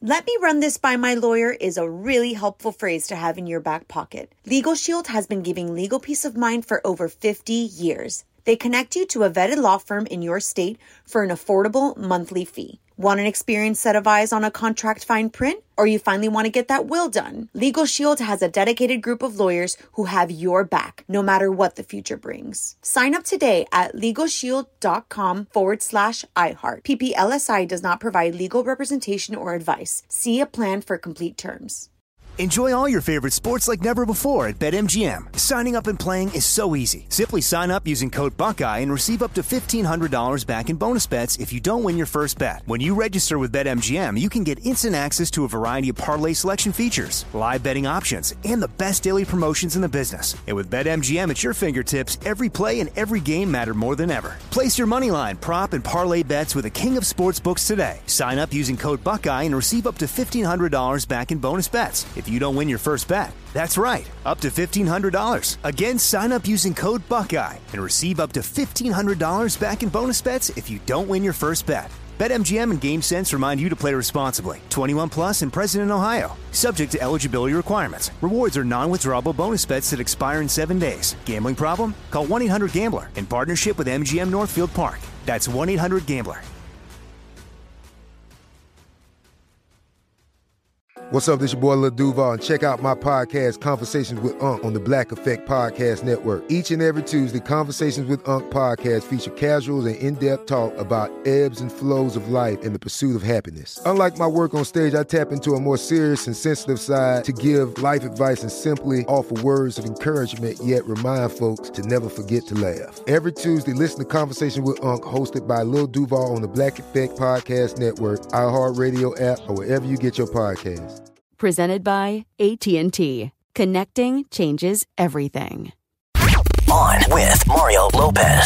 Let me run this by my lawyer is a really helpful phrase to have in your back pocket. Legal Shield has been giving legal peace of mind for over 50 years. They connect you to a vetted law firm in your state for an affordable monthly fee. Want an experienced set of eyes on a contract fine print? Or you finally want to get that will done? Legal Shield has a dedicated group of lawyers who have your back, no matter what the future brings. Sign up today at LegalShield.com/iHeart. PPLSI does not provide legal representation or advice. See a plan for complete terms. Enjoy all your favorite sports like never before at BetMGM. Signing up and playing is so easy. Simply sign up using code Buckeye and receive up to $1,500 back in bonus bets if you don't win your first bet. When you register with BetMGM, you can get instant access to a variety of parlay selection features, live betting options, and the best daily promotions in the business. And with BetMGM at your fingertips, every play and every game matter more than ever. Place your moneyline, prop, and parlay bets with the king of sportsbooks today. Sign up using code Buckeye and receive up to $1,500 back in bonus bets if you don't win your first bet. That's right, up to $1,500. Again, sign up using code Buckeye and receive up to $1,500 back in bonus bets if you don't win your first bet. BetMGM and GameSense remind you to play responsibly. 21 plus and present in Ohio. Subject to eligibility requirements. Rewards are non-withdrawable bonus bets that expire in 7 days. Gambling problem? Call 1-800-GAMBLER in partnership with MGM Northfield Park. That's 1-800-GAMBLER. What's up, this your boy Lil Duval, and check out my podcast, Conversations with Unc, on the Black Effect Podcast Network. Each and every Tuesday, Conversations with Unc podcast feature casual and in-depth talk about ebbs and flows of life and the pursuit of happiness. Unlike my work on stage, I tap into a more serious and sensitive side to give life advice and simply offer words of encouragement, yet remind folks to never forget to laugh. Every Tuesday, listen to Conversation with Unc, hosted by Lil Duval on the Black Effect Podcast Network, iHeartRadio app, or wherever you get your podcasts. Presented by AT&T. Connecting changes everything. On with Mario Lopez.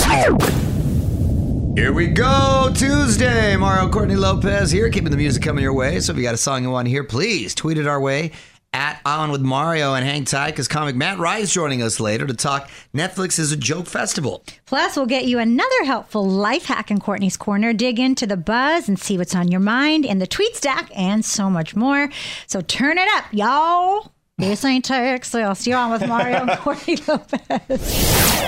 Here we go, Tuesday. Mario Courtney Lopez here, keeping the music coming your way. So if you got a song you want to hear, please tweet it our way at On with Mario, and hang tight because comic Matt Wright is joining us later to talk Netflix's A Joke Festival. Plus, we'll get you another helpful life hack in Courtney's Corner, dig into the buzz and see what's on your mind in the tweet stack, and so much more. So turn it up, y'all. This ain't Texas. You're On with Mario and Courtney Lopez.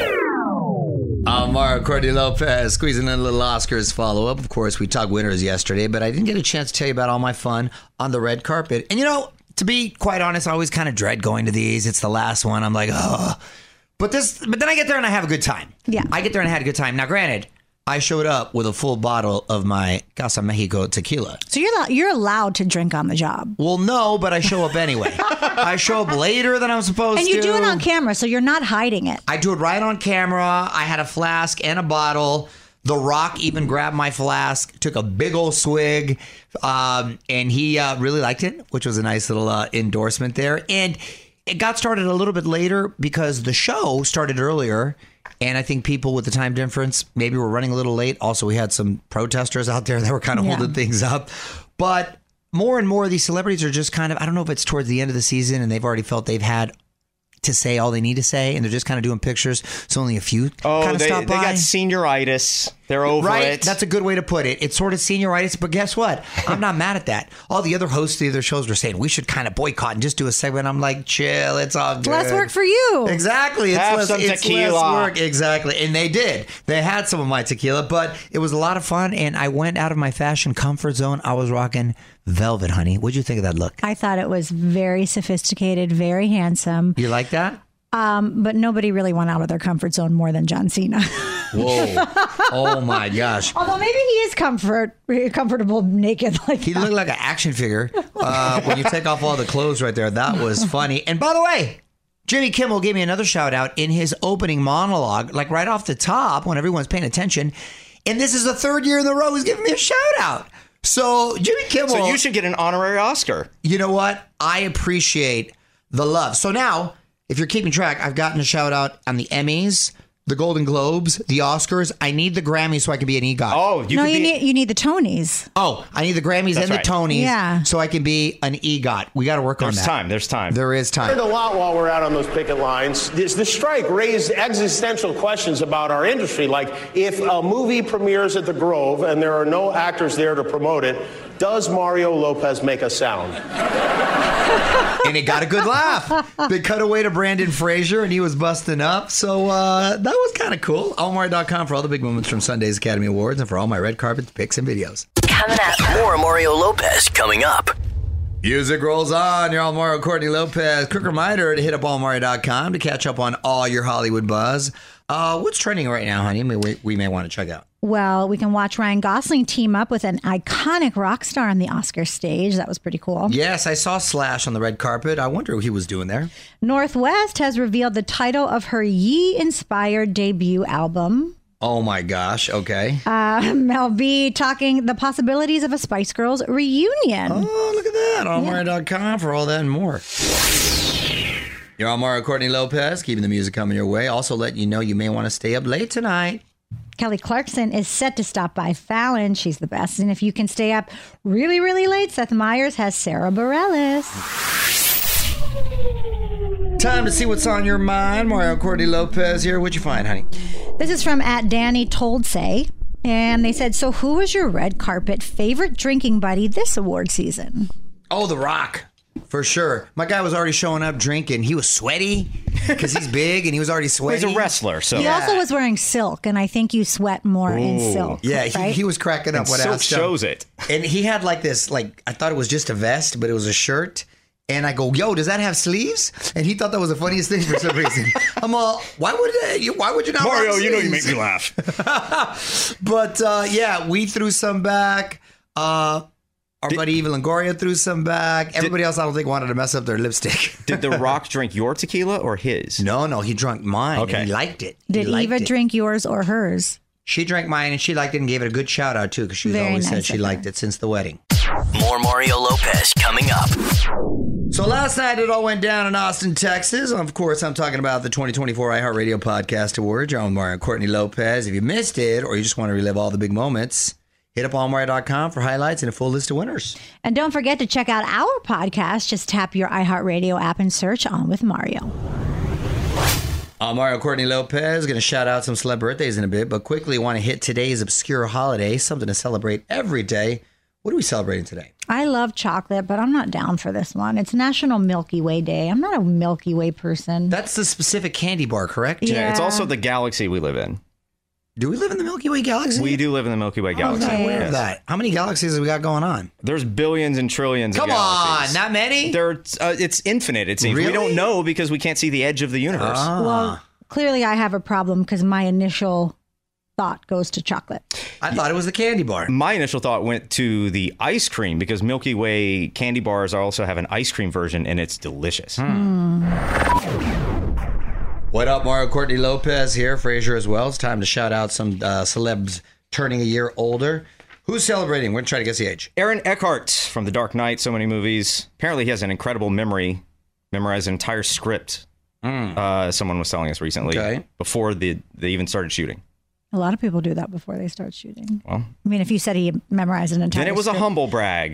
I'm Mario Courtney Lopez, squeezing in a little Oscars follow-up. Of course, we talked winners yesterday, but I didn't get a chance to tell you about all my fun on the red carpet. And you know, to be quite honest, I always kind of dread going to these. It's the last one. I'm like, oh. But then I get there and I have a good time. Yeah. I get there and I had a good time. Now, granted, I showed up with a full bottle of my Casa Mexico tequila. So you're allowed to drink on the job. Well, no, but I show up anyway. I show up later than I'm supposed to. And you do it on camera, so you're not hiding it. I do it right on camera. I had a flask and a bottle. The Rock even grabbed my flask, took a big old swig, and he really liked it, which was a nice little endorsement there. And it got started a little bit later because the show started earlier, and I think people with the time difference maybe were running a little late. Also, we had some protesters out there that were kind of holding things up. But more and more of these celebrities are just kind of, I don't know if it's towards the end of the season and they've already felt they've had to say all they need to say, and they're just kind of doing pictures, so only a few kind of stop by. They got senioritis. They're over it. That's a good way to put it. It's sort of senioritis, but guess what? I'm not mad at that. All the other hosts of the other shows were saying, we should kind of boycott and just do a segment. I'm like, chill, it's all good. Less work for you. Exactly. Have some tequila. Less work. Exactly. And they did. They had some of my tequila, but it was a lot of fun, and I went out of my fashion comfort zone. I was rocking velvet, honey. What'd you think of that look? I thought it was very sophisticated, very handsome. You like that? But nobody really went out of their comfort zone more than John Cena. Whoa. Oh, my gosh. Although maybe he is comfortable naked like He that. looked like an action figure. When you take off all the clothes right there, that was funny. And by the way, Jimmy Kimmel gave me another shout out in his opening monologue, like right off the top when everyone's paying attention. And this is the third year in a row he's giving me a shout out. So Jimmy Kimmel. So you should get an honorary Oscar. You know what? I appreciate the love. So now, if you're keeping track, I've gotten a shout out on the Emmys, the Golden Globes, the Oscars. I need the Grammys so I can be an EGOT. Oh, you need the Tonys. Oh, I need the Grammys and right. the Tonys Yeah. so I can be an EGOT. We got to work on that. There's time. There is I time. heard a lot while we're out on those picket lines. The strike raised existential questions about our industry, like if a movie premieres at the Grove and there are no actors there to promote it, does Mario Lopez make a sound? And it got a good laugh. They cut away to Brandon Fraser, and he was busting up. So that was kind of cool. AllMario.com for all the big moments from Sunday's Academy Awards and for all my red carpet pics and videos. Coming up. More Mario Lopez coming up. Music rolls on. You're all Mario, Courtney Lopez. Quick reminder to hit up allmario.com to catch up on all your Hollywood buzz. What's trending right now, honey? We may want to check out. Well, we can watch Ryan Gosling team up with an iconic rock star on the Oscar stage. That was pretty cool. Yes, I saw Slash on the red carpet. I wonder what he was doing there. Northwest has revealed the title of her Yee-inspired debut album. Oh my gosh, okay. Mel B talking the possibilities of a Spice Girls reunion. Oh, look at that. Allmario.com for all that and more. You're on Mario, Courtney Lopez, keeping the music coming your way. Also letting you know you may want to stay up late tonight. Kelly Clarkson is set to stop by Fallon. She's the best. And if you can stay up really, really late, Seth Meyers has Sarah Bareilles. Time to see what's on your mind. Mario, Courtney Lopez here. What'd you find, honey? This is from @DannyToldSay. And they said, so who was your red carpet favorite drinking buddy this award season? Oh, The Rock. For sure. My guy was already showing up drinking. He was sweaty because he's big and he was already sweaty. He's a wrestler, so. He also was wearing silk, and I think you sweat more in silk. Yeah, right? he was cracking up. And What silk asked him. shows it. And he had like this, like, I thought it was just a vest, but it was a shirt. And I go, yo, does that have sleeves? And he thought that was the funniest thing for some reason. I'm all, why would you not Mario, rock you know you sleeves? make me laugh. But yeah, we threw some back. Our buddy Eva Longoria threw some back. Everybody else, I don't think, wanted to mess up their lipstick. Did The Rock drink your tequila or his? No, he drank mine. Okay. And he liked it. Did Eva drink yours or hers? She drank mine and she liked it and gave it a good shout out too, because she's Very always nice said she of her. liked it since the wedding. More Mario Lopez coming up. So last night it all went down in Austin, Texas. Of course, I'm talking about the 2024 iHeartRadio Podcast Awards. You're on Mario and Courtney Lopez. If you missed it or you just want to relive all the big moments, hit up allmario.com for highlights and a full list of winners. And don't forget to check out our podcast. Just tap your iHeartRadio app and search On With Mario. I'm Mario Courtney Lopez. Going to shout out some celeb birthdays in a bit, but quickly want to hit today's obscure holiday, something to celebrate every day. What are we celebrating today? I love chocolate, but I'm not down for this one. It's National Milky Way Day. I'm not a Milky Way person. That's the specific candy bar, correct? Yeah, it's also the galaxy we live in. Do we live in the Milky Way galaxy? We do live in the Milky Way galaxy. I'm not aware Yes. of that. How many galaxies have we got going on? There's billions and trillions Come of galaxies. on, not many? It's infinite, it seems. Really? We don't know because we can't see the edge of the universe. Well, clearly I have a problem because my initial thought goes to chocolate. I thought it was the candy bar. My initial thought went to the ice cream because Milky Way candy bars also have an ice cream version and it's delicious. What up, Mario Courtney Lopez here, Fraser as well. It's time to shout out some celebs turning a year older. Who's celebrating? We're going to try to guess the age. Aaron Eckhart from The Dark Knight, so many movies. Apparently he has an incredible memory, memorized an entire script. Someone was telling us recently before they even started shooting. A lot of people do that before they start shooting. Well, I mean, if you said he memorized an entire then it was a script. humble brag.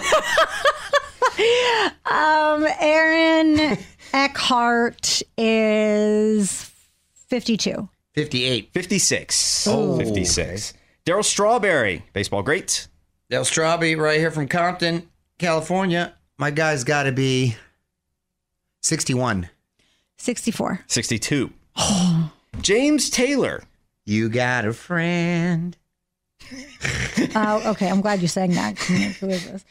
Aaron Eckhart is 52. 58. 56. Oh, 56. Daryl Strawberry, baseball great. Del Strawberry right here from Compton, California. My guy's got to be 61. 64. 62. James Taylor. You got a friend. Oh, okay. I'm glad you sang that. Who is this?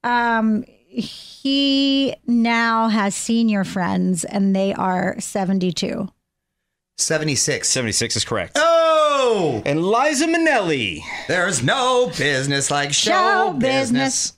He now has senior friends, and they are 72. 76. 76 is correct. Oh! And Liza Minnelli. There's no business like show business.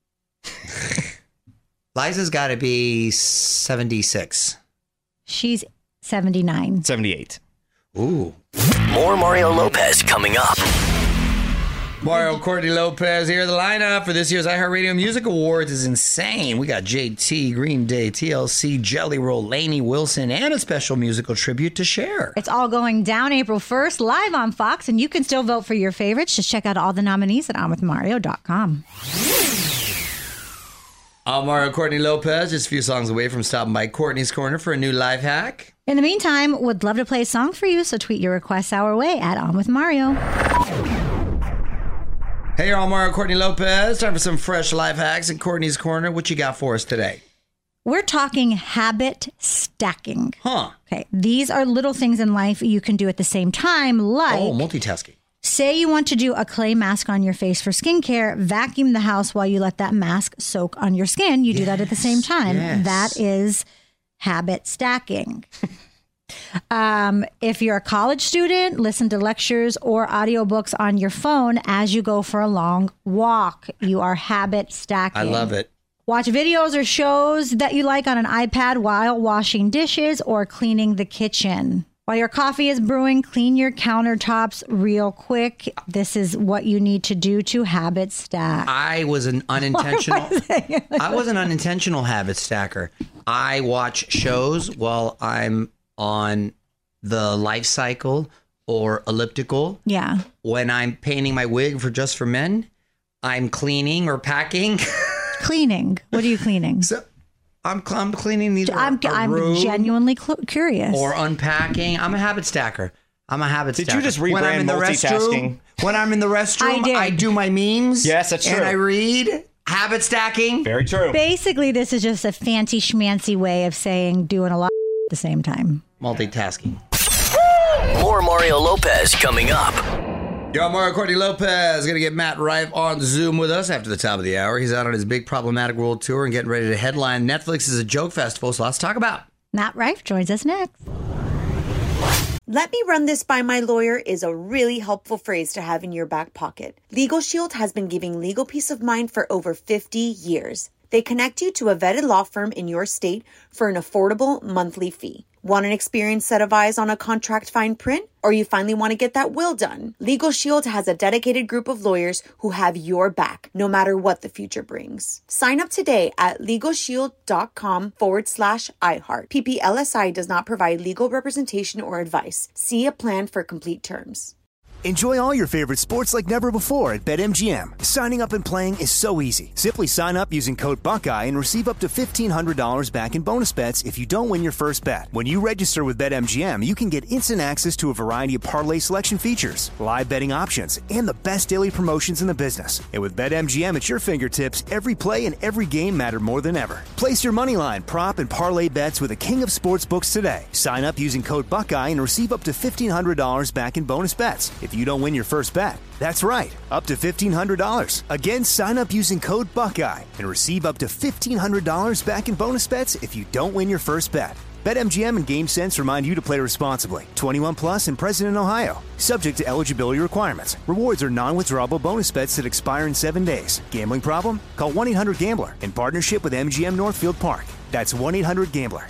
Liza's got to be 76. She's 79. 78. Ooh. More Mario Lopez coming up. Mario Courtney Lopez here. The lineup for this year's iHeartRadio Music Awards is insane. We got JT, Green Day, TLC, Jelly Roll, Lainey Wilson, and a special musical tribute to Cher. It's all going down April 1st, live on Fox, and you can still vote for your favorites. Just check out all the nominees at onwithmario.com. I'm Mario Courtney Lopez, just a few songs away from stopping by Courtney's Corner for a new life hack. In the meantime, would love to play a song for you, so tweet your requests our way at onwithmario. Hey, y'all, Mario Courtney Lopez. Time for some fresh life hacks in Courtney's Corner. What you got for us today? We're talking habit stacking. Huh. Okay. These are little things in life you can do at the same time, like multitasking. say you want to do a clay mask on your face for skincare, vacuum the house while you let that mask soak on your skin. You do that at the same time. Yes. That is habit stacking. If you're a college student, listen to lectures or audiobooks on your phone as you go for a long walk. You are habit stacking. I love it. Watch videos or shows that you like on an iPad while washing dishes or cleaning the kitchen. While your coffee is brewing, clean your countertops real quick. This is what you need to do to habit stack. I was an unintentional habit stacker. I watch shows while I'm on the life cycle or elliptical. Yeah. When I'm painting my wig for Just for Men, I'm cleaning or packing. Cleaning. What are you cleaning? So I'm cleaning these. I'm genuinely curious. Or unpacking. I'm a habit stacker. Did you just rebrand multitasking? When I'm in the restroom, I do my memes. Yes, that's true. And I read. Habit stacking. Very true. Basically, this is just a fancy schmancy way of saying doing a lot at the same time. Multitasking. More Mario Lopez coming up. Yo, Mario Courtney Lopez going to get Matt Rife on Zoom with us after the top of the hour. He's out on his big problematic world tour and getting ready to headline Netflix's A Joke Festival. So lots to talk about. Matt Rife joins us next. Let me run this by my lawyer is a really helpful phrase to have in your back pocket. Legal Shield has been giving legal peace of mind for over 50 years. They connect you to a vetted law firm in your state for an affordable monthly fee. Want an experienced set of eyes on a contract fine print? Or you finally want to get that will done? Legal Shield has a dedicated group of lawyers who have your back, no matter what the future brings. Sign up today at LegalShield.com/iHeart. PPLSI does not provide legal representation or advice. See a plan for complete terms. Enjoy all your favorite sports like never before at BetMGM. Signing up and playing is so easy. Simply sign up using code Buckeye and receive up to $1,500 back in bonus bets if you don't win your first bet. When you register with BetMGM, you can get instant access to a variety of parlay selection features, live betting options, and the best daily promotions in the business. And with BetMGM at your fingertips, every play and every game matter more than ever. Place your moneyline, prop, and parlay bets with the king of sportsbooks today. Sign up using code Buckeye and receive up to $1,500 back in bonus bets if you don't win your first bet. That's right, up to $1,500. Again, sign up using code Buckeye and receive up to $1,500 back in bonus bets if you don't win your first bet. BetMGM and GameSense remind you to play responsibly. 21 plus and present in Ohio. Subject to eligibility requirements. Rewards are non-withdrawable bonus bets that expire in 7 days. Gambling problem? Call 1-800-GAMBLER in partnership with MGM Northfield Park. That's 1-800-GAMBLER.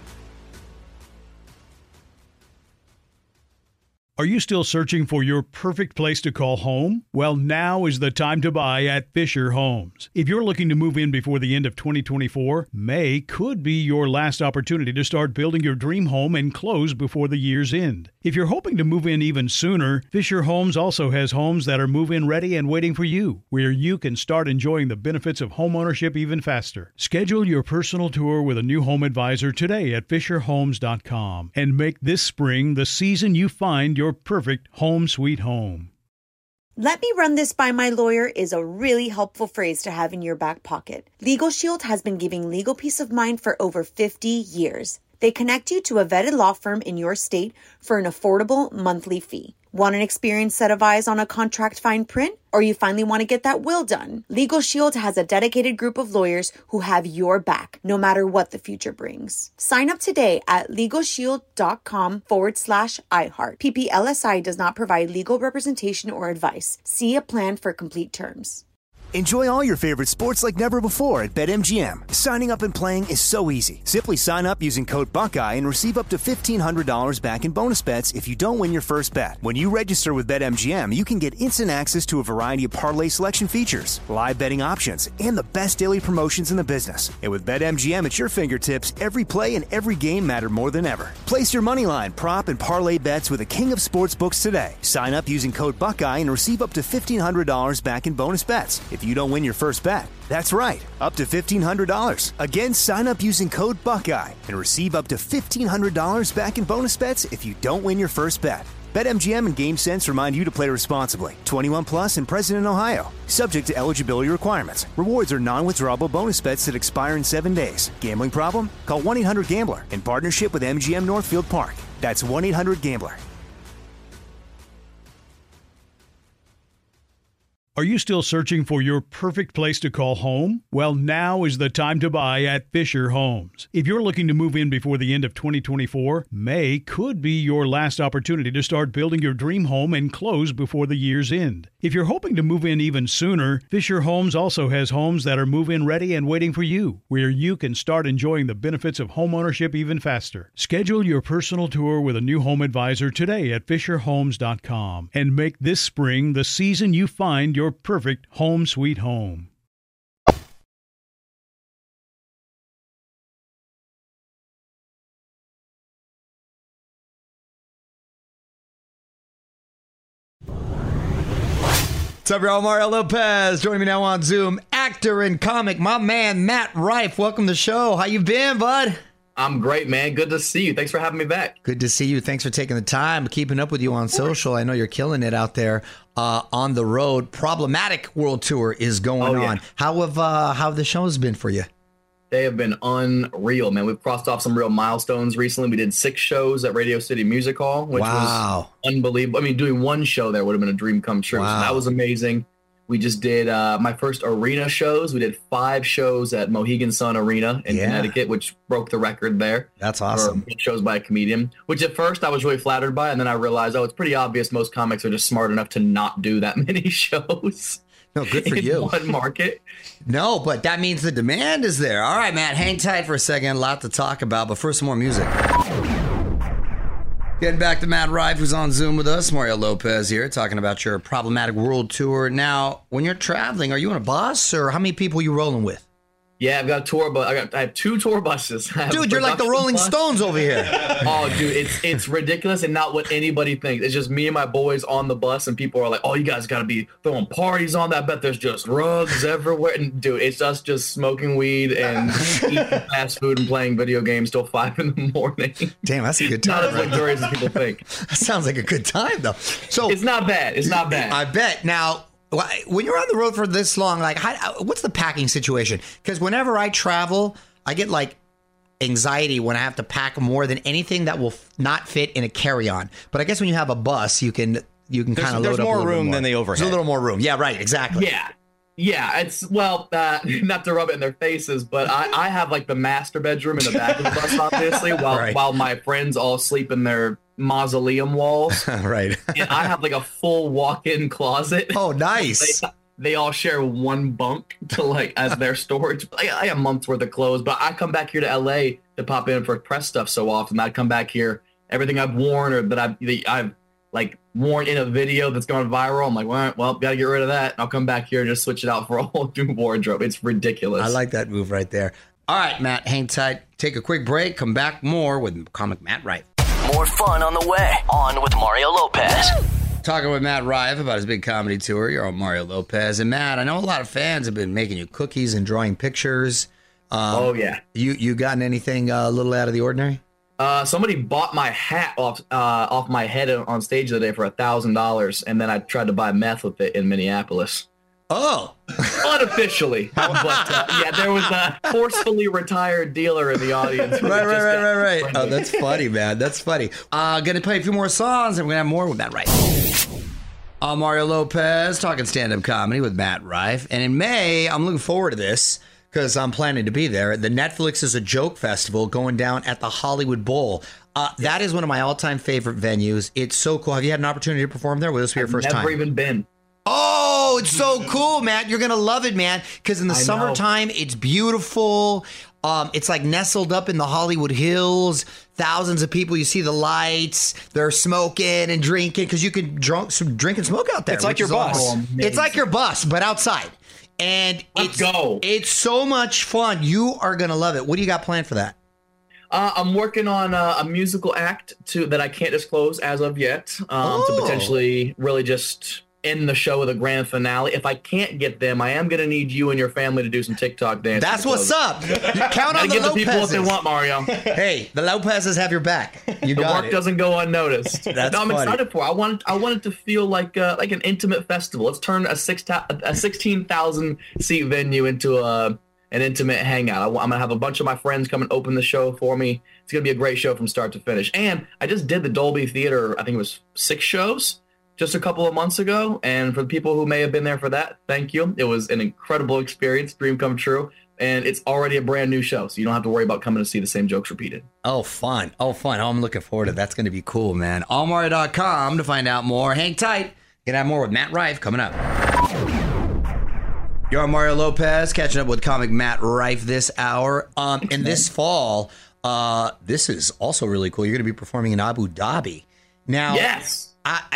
Are you still searching for your perfect place to call home? Well, now is the time to buy at Fisher Homes. If you're looking to move in before the end of 2024, May could be your last opportunity to start building your dream home and close before the year's end. If you're hoping to move in even sooner, Fisher Homes also has homes that are move-in ready and waiting for you, where you can start enjoying the benefits of homeownership even faster. Schedule your personal tour with a new home advisor today at FisherHomes.com and make this spring the season you find your perfect home sweet home. Let me run this by my lawyer is a really helpful phrase to have in your back pocket. Legal Shield has been giving legal peace of mind for over 50 years. They connect you to a vetted law firm in your state for an affordable monthly fee. Want an experienced set of eyes on a contract fine print? Or you finally want to get that will done? Legal Shield has a dedicated group of lawyers who have your back, no matter what the future brings. Sign up today at LegalShield.com/iHeart. PPLSI does not provide legal representation or advice. See a plan for complete terms. Enjoy all your favorite sports like never before at BetMGM. Signing up and playing is so easy. Simply sign up using code Buckeye and receive up to $1,500 back in bonus bets if you don't win your first bet. When you register with BetMGM, you can get instant access to a variety of parlay selection features, live betting options, and the best daily promotions in the business. And with BetMGM at your fingertips, every play and every game matter more than ever. Place your moneyline, prop, and parlay bets with the king of sportsbooks today. Sign up using code Buckeye and receive up to $1,500 back in bonus bets if you don't win your first bet. That's right, up to $1,500. Again, sign up using code Buckeye and receive up to $1,500 back in bonus bets if you don't win your first bet. BetMGM and GameSense remind you to play responsibly. 21 plus and present in Ohio. Subject to eligibility requirements. Rewards are non-withdrawable bonus bets that expire in 7 days. Gambling problem? Call 1-800-GAMBLER in partnership with MGM Northfield Park. That's 1-800-GAMBLER. Are you still searching for your perfect place to call home? Well, now is the time to buy at Fisher Homes. If you're looking to move in before the end of 2024, May could be your last opportunity to start building your dream home and close before the year's end. If you're hoping to move in even sooner, Fisher Homes also has homes that are move-in ready and waiting for you, where you can start enjoying the benefits of homeownership even faster. Schedule your personal tour with a new home advisor today at FisherHomes.com and make this spring the season you find your perfect home sweet home. What's up, y'all? Mario Lopez joining me now on Zoom. Actor and comic, my man, Matt Rife. Welcome to the show. How you been, bud? I'm great, man. Good to see you. Thanks for having me back. Good to see you. Thanks for taking the time, keeping up with you on social. I know you're killing it out there on the road. Problematic World Tour is going on. How have the shows been for you? They have been unreal, man. We've crossed off some real milestones recently. We did 6 shows at Radio City Music Hall, which was unbelievable. I mean, doing one show there would have been a dream come true. Wow. So that was amazing. We just did my first arena shows. We did 5 shows at Mohegan Sun Arena in Connecticut, which broke the record there. That's awesome. For shows by a comedian, which at first I was really flattered by. And then I realized, it's pretty obvious most comics are just smart enough to not do that many shows. No, good for in you. One market. No, but that means the demand is there. All right, Matt, hang tight for a second. A lot to talk about, but first, some more music. Getting back to Matt Rife, who's on Zoom with us. Mario Lopez here, talking about your Problematic World Tour. Now, when you're traveling, are you on a bus, or how many people are you rolling with? Yeah, I've got a tour, but I have 2 tour buses. Dude, you're like the Rolling Stones over here. Oh, dude, it's ridiculous and not what anybody thinks. It's just me and my boys on the bus, and people are like, "Oh, you guys got to be throwing parties on that." I bet there's just rugs everywhere. And dude, it's just smoking weed and eating fast food and playing video games till 5 in the morning. Damn, that's a good time. Not as luxurious as people think. That sounds like a good time, though. So it's not bad. It's not bad. I bet. Now, when you're on the road for this long, like, what's the packing situation? Because whenever I travel, I get like anxiety when I have to pack more than anything that will not fit in a carry-on. But I guess when you have a bus, you can kind of load up. There's more room than the overhead. There's a little more room. Yeah, right. Exactly. Yeah, it's, not to rub it in their faces, but I have like the master bedroom in the back of the bus, obviously, while my friends all sleep in their mausoleum walls. Right. And I have like a full walk-in closet. Oh, nice. They all share one bunk to as their storage. I have months worth of clothes, but I come back here to LA to pop in for press stuff so often. I come back here, everything I've worn or that I've like worn in a video that's gone viral. I'm like, well, gotta get rid of that. I'll come back here and just switch it out for a whole new wardrobe. It's ridiculous. I like that move right there. All right, Matt, hang tight. Take a quick break. Come back more with comic Matt Rife. More fun on the way. On with Mario Lopez. Talking with Matt Rife about his big comedy tour. You're on Mario Lopez. And Matt, I know a lot of fans have been making you cookies and drawing pictures. Oh, yeah. You gotten anything a little out of the ordinary? Somebody bought my hat off my head on stage the other day for $1,000, and then I tried to buy meth with it in Minneapolis. Oh, unofficially, but there was a forcefully retired dealer in the audience. Right. Oh, that's funny, man. That's funny. Gonna play a few more songs, and we're gonna have more with Matt Rife. I'm Mario Lopez, talking stand-up comedy with Matt Rife, and in May, I'm looking forward to this because I'm planning to be there. The Netflix is a Joke Festival going down at the Hollywood Bowl. That is one of my all-time favorite venues. It's so cool. Have you had an opportunity to perform there? Will this be your first time? Never even been. Oh, it's so cool, Matt. You're going to love it, man, because in the summertime, it's beautiful. It's like nestled up in the Hollywood Hills. Thousands of people. You see the lights. They're smoking and drinking because you can drink and smoke out there. It's like your bus. It's like your bus, but outside. And it's so much fun. You are going to love it. What do you got planned for that? I'm working on a musical act that I can't disclose as of yet to potentially really just end the show with a grand finale. If I can't get them, I am going to need you and your family to do some TikTok dance. That's what's up. You count on the give Lopezes. the people what they want, Mario. Hey, the Lopezes have your back. You The got work it. doesn't go unnoticed. That's no, I'm funny. excited for it. I want it to feel like an intimate festival. Let's turn a 16,000 seat venue into an intimate hangout. I'm going to have a bunch of my friends come and open the show for me. It's going to be a great show from start to finish. And I just did the Dolby Theater, I think it was 6 shows just a couple of months ago. And for the people who may have been there for that, thank you. It was an incredible experience, dream come true. And it's already a brand new show, so you don't have to worry about coming to see the same jokes repeated. Oh, fun. Oh, I'm looking forward to it. That's going to be cool, man. allmario.com to find out more. Hang tight. Gonna have more with Matt Rife coming up. You're on Mario Lopez, catching up with comic Matt Rife this hour. And this fall, this is also really cool. You're going to be performing in Abu Dhabi. Now, yes.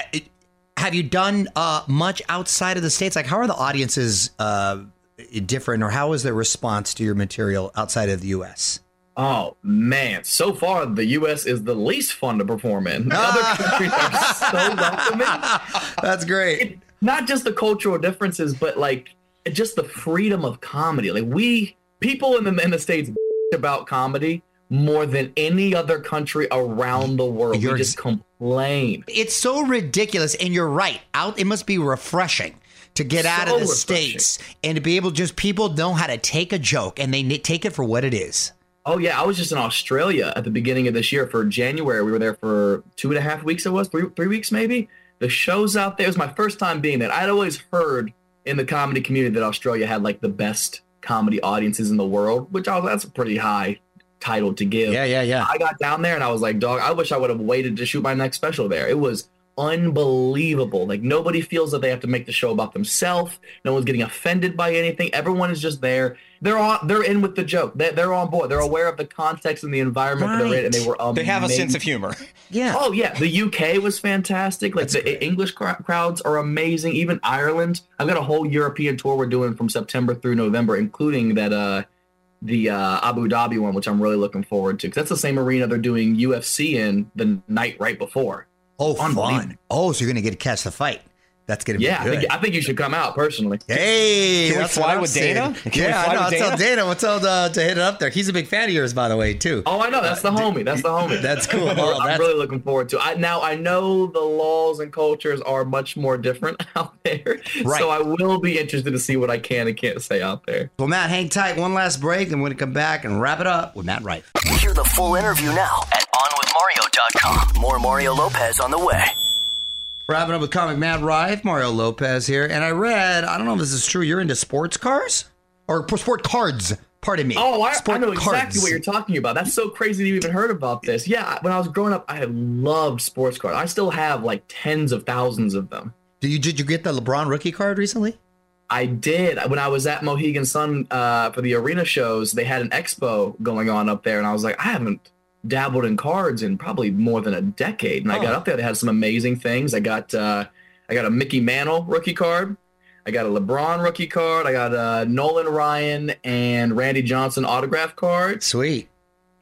Have you done much outside of the States? Like, how are the audiences different, or how is their response to your material outside of the U.S.? Oh, man. So far, the U.S. is the least fun to perform in. Other countries are so welcoming. That's great. Not just the cultural differences, but, like, just the freedom of comedy. Like, people in the States about comedy more than any other country around the world. We just complain. It's so ridiculous, and you're right. It must be refreshing to get out of the States and to be able people know how to take a joke and they take it for what it is. Oh, yeah. I was just in Australia at the beginning of this year for January. We were there for 2.5 weeks. It was 3 weeks, maybe. The shows out there, it was my first time being there. I'd always heard in the comedy community that Australia had like the best comedy audiences in the world, that's a pretty high title to give. Yeah. I got down there and I was like, dog, I wish I would have waited to shoot my next special there. It was unbelievable. Like, nobody feels that they have to make the show about themselves. No one's getting offended by anything. Everyone is just there. They're in with the joke. They're on board. They're aware of the context and the environment that they're in, and they were amazing. They have a sense of humor. Yeah. Oh, yeah. The UK was fantastic. Like, the English crowds are amazing. Even Ireland. I've got a whole European tour we're doing from September through November, including that the Abu Dhabi one, which I'm really looking forward to, because that's the same arena they're doing UFC in the night right before. Oh, fun. Oh, so you're going to get to catch the fight. That's going to be good. I think you should come out personally. Hey, can we fly with Dana? I'll tell Dana. We'll tell to hit it up there. He's a big fan of yours, by the way, too. Oh, I know. That's the homie. That's cool. I'm really looking forward to it. Now, I know the laws and cultures are much more different out there. Right. So I will be interested to see what I can and can't say out there. Well, Matt, hang tight. One last break, and we're going to come back and wrap it up with Matt Rife. Hear the full interview now at onwithmario.com. More Mario Lopez on the way. Wrapping up with comic Matt Rife, Mario Lopez here. And I read, I don't know if this is true, you're into sports cars? Or sport cards, pardon me. Oh, I know cards. exactly what you're talking about. That's so crazy that you even heard about this. Yeah, when I was growing up, I loved sports cards. I still have like tens of thousands of them. Did you get the LeBron rookie card recently? I did. When I was at Mohegan Sun for the arena shows, they had an expo going on up there, and I was like, I haven't dabbled in cards in probably more than a decade. And I got up there, they had some amazing things. I got a Mickey Mantle rookie card. I got a LeBron rookie card. I got a Nolan Ryan and Randy Johnson autograph card. Sweet.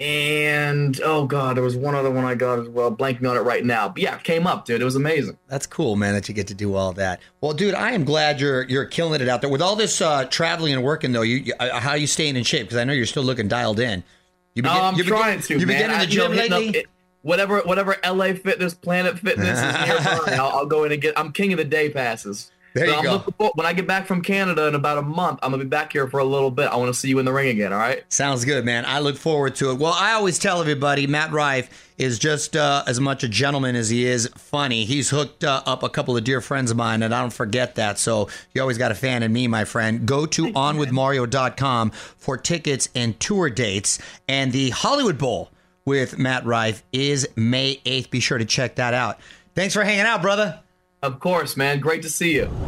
And, oh, God, there was one other one I got as well. Blanking on it right now. But, yeah, it came up, dude. It was amazing. That's cool, man, that you get to do all that. Well, dude, I am glad you're killing it out there. With all this traveling and working, though, how are you staying in shape? Because I know you're still looking dialed in. I'm trying to, man. You've been getting in the gym lately? Whatever LA Fitness, Planet Fitness is nearby, I'll go in and I'm king of the day passes. There you go. When I get back from Canada in about a month, I'm going to be back here for a little bit. I want to see you in the ring again, all right? Sounds good, man. I look forward to it. Well, I always tell everybody, Matt Rife is just as much a gentleman as he is funny. He's hooked up a couple of dear friends of mine, and I don't forget that. So you always got a fan in me, my friend. Go to onwithmario.com for tickets and tour dates. And the Hollywood Bowl with Matt Rife is May 8th. Be sure to check that out. Thanks for hanging out, brother. Of course, man. Great to see you.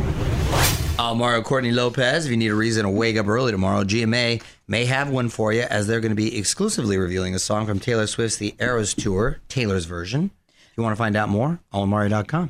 I'm Mario Courtney Lopez. If you need a reason to wake up early tomorrow, GMA may have one for you, as they're going to be exclusively revealing a song from Taylor Swift's The Eras Tour, Taylor's version. If you want to find out more, onwithmario.com.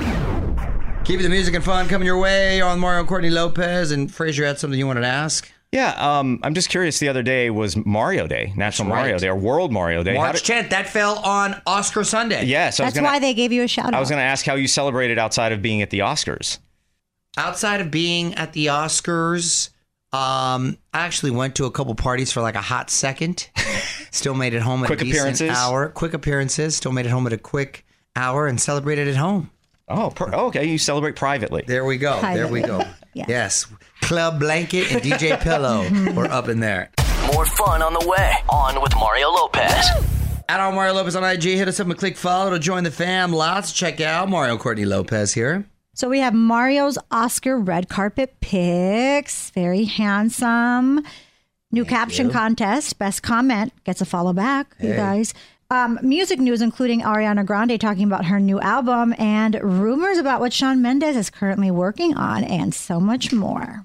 Keep the music and fun coming your way. On Mario Courtney Lopez. And Frazier had something you wanted to ask? Yeah, I'm just curious. The other day was Mario Day, National Mario Day, or World Mario Day. March 10th. That fell on Oscar Sunday. Yeah, so that's why they gave you a shout out. I was going to ask how you celebrated outside of being at the Oscars. Outside of being at the Oscars, I actually went to a couple parties for like a hot second. Still made it home at a decent hour. Quick appearances. Still made it home at a quick hour and celebrated at home. Oh, okay. You celebrate privately. There we go. There we go. Yes. Club Blanket and DJ Pillow. We're up in there. More fun on the way. On with Mario Lopez. At Mario Lopez on IG. Hit us up and click follow to join the fam. Lots to check out. Mario Courtney Lopez here. So we have Mario's Oscar red carpet pics. Very handsome. New caption contest. Best comment gets a follow back, you guys. Music news, including Ariana Grande talking about her new album and rumors about what Shawn Mendes is currently working on and so much more.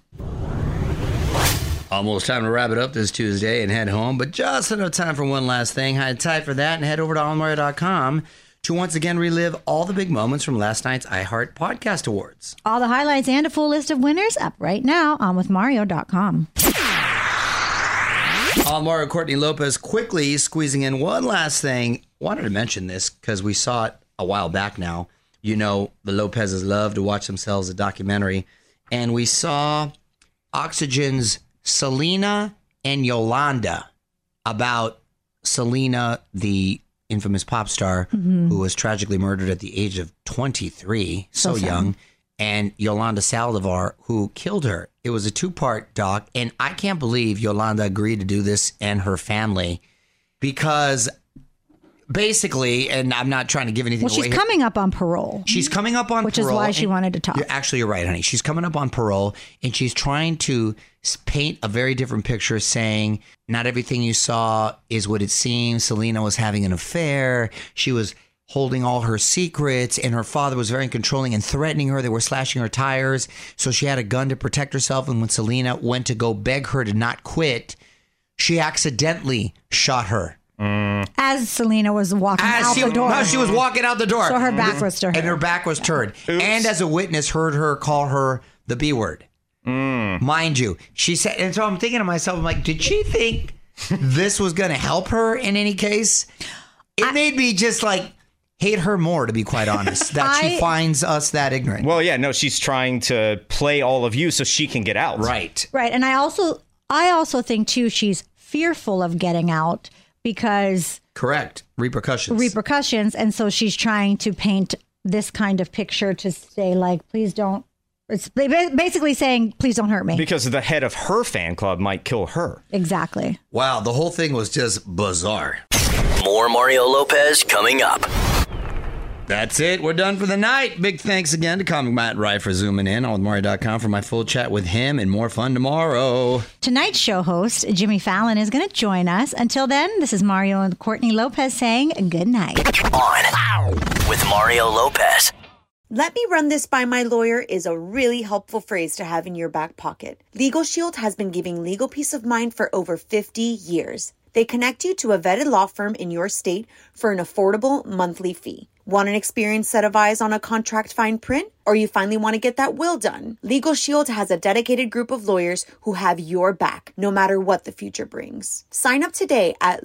Almost time to wrap it up this Tuesday and head home, but just enough time for one last thing. Hide tight for that and head over to onmario.com to once again relive all the big moments from last night's iHeart Podcast Awards. All the highlights and a full list of winners up right now on withmario.com. Mario Courtney Lopez quickly squeezing in one last thing. Wanted to mention this because we saw it a while back now. You know, the Lopez's love to watch themselves a documentary. And we saw Oxygen's Selena and Yolanda about Selena, the infamous pop star who was tragically murdered at the age of 23, so young, and Yolanda Saldivar, who killed her. It was a two-part doc, and I can't believe Yolanda agreed to do this and her family because basically, and I'm not trying to give anything away. Well, she's coming up on parole. She's coming up on which parole. Which is why she wanted to talk. You're right, honey. She's coming up on parole, and she's trying to paint a very different picture, saying not everything you saw is what it seems. Selena was having an affair. She was holding all her secrets, and her father was very controlling and threatening her. They were slashing her tires, so she had a gun to protect herself. And when Selena went to go beg her to not quit, she accidentally shot her. As Selena was walking out the door. No, she was walking out the door. So her back was to her. And her back was turned. Oops. And as a witness heard her call her the B word. Mind you, she said, and so I'm thinking to myself, I'm like, did she think this was going to help her in any case? It made me just like hate her more, to be quite honest, that she finds us that ignorant. Well, yeah, no, she's trying to play all of you so she can get out. Right. Right. And I also think, too, she's fearful of getting out because... Correct. Repercussions. And so she's trying to paint this kind of picture to say, like, please don't... It's basically saying, please don't hurt me. Because the head of her fan club might kill her. Exactly. Wow, the whole thing was just bizarre. More Mario Lopez coming up. That's it. We're done for the night. Big thanks again to Comic Matt Wright for zooming in on Mario.com for my full chat with him and more fun tomorrow. Tonight's show host, Jimmy Fallon, is going to join us. Until then, this is Mario and Courtney Lopez saying good night. On with Mario Lopez. Let me run this by my lawyer is a really helpful phrase to have in your back pocket. Legal Shield has been giving legal peace of mind for over 50 years. They connect you to a vetted law firm in your state for an affordable monthly fee. Want an experienced set of eyes on a contract fine print? Or you finally want to get that will done? Legal Shield has a dedicated group of lawyers who have your back, no matter what the future brings. Sign up today at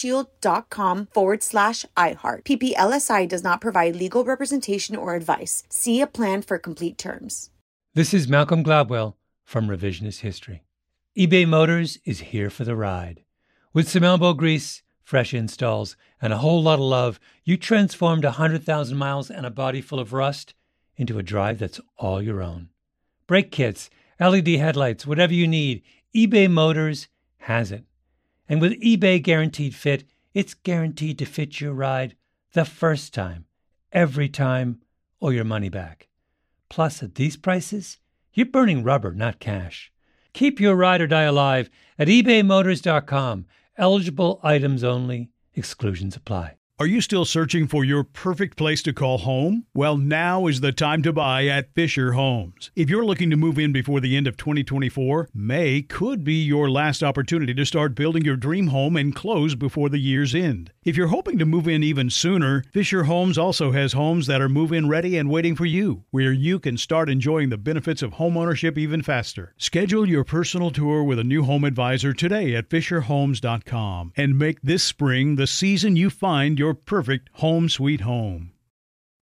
LegalShield.com/iHeart. PPLSI does not provide legal representation or advice. See a plan for complete terms. This is Malcolm Gladwell from Revisionist History. eBay Motors is here for the ride. With some elbow grease, fresh installs, and a whole lot of love, you transformed 100,000 miles and a body full of rust into a drive that's all your own. Brake kits, LED headlights, whatever you need, eBay Motors has it. And with eBay Guaranteed Fit, it's guaranteed to fit your ride the first time, every time, or your money back. Plus, at these prices, you're burning rubber, not cash. Keep your ride or die alive at ebaymotors.com. Eligible items only. Exclusions apply. Are you still searching for your perfect place to call home? Well, now is the time to buy at Fisher Homes. If you're looking to move in before the end of 2024, May could be your last opportunity to start building your dream home and close before the year's end. If you're hoping to move in even sooner, Fisher Homes also has homes that are move-in ready and waiting for you, where you can start enjoying the benefits of homeownership even faster. Schedule your personal tour with a new home advisor today at FisherHomes.com and make this spring the season you find your perfect home sweet home.